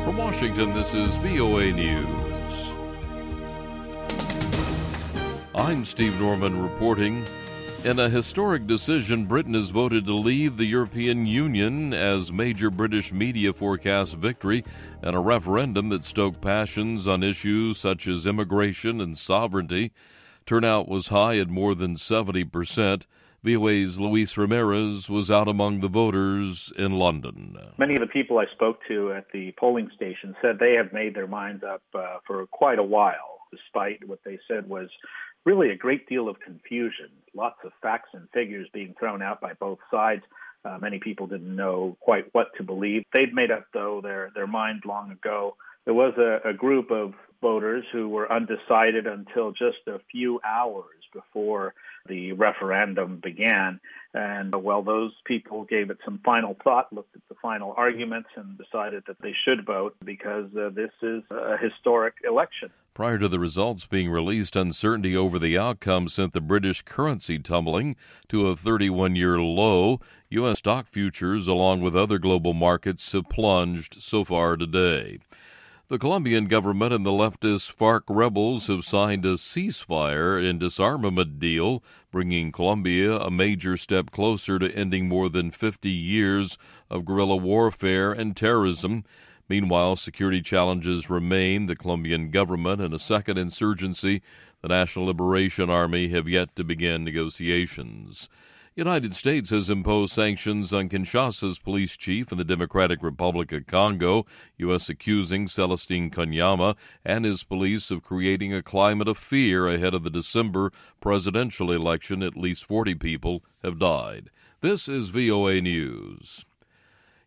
From Washington, this is VOA News. I'm Steve Norman reporting. In a historic decision, Britain has voted to leave the European Union as major British media forecast victory in a referendum that stoked passions on issues such as immigration and sovereignty. Turnout was high at more than 70%. VOA's Luis Ramirez was out among the voters in London. Many of the people I spoke to at the polling station said they have made their minds up for quite a while, despite what they said was really a great deal of confusion, lots of facts and figures being thrown out by both sides. Many people didn't know quite what to believe. They'd made up, though, their mind long ago. There was a group of voters who were undecided until just a few hours before the referendum began. And, those people gave it some final thought, looked at the final arguments, and decided that they should vote because this is a historic election. Prior to the results being released, uncertainty over the outcome sent the British currency tumbling to a 31-year low. U.S. stock futures, along with other global markets, have plunged so far today. The Colombian government and the leftist FARC rebels have signed a ceasefire and disarmament deal, bringing Colombia a major step closer to ending more than 50 years of guerrilla warfare and terrorism. Meanwhile, security challenges remain. The Colombian government and a second insurgency, the National Liberation Army, have yet to begin negotiations. The United States has imposed sanctions on Kinshasa's police chief in the Democratic Republic of Congo, U.S. accusing Celestine Kanyama and his police of creating a climate of fear ahead of the December presidential election. At least 40 people have died. This is VOA News.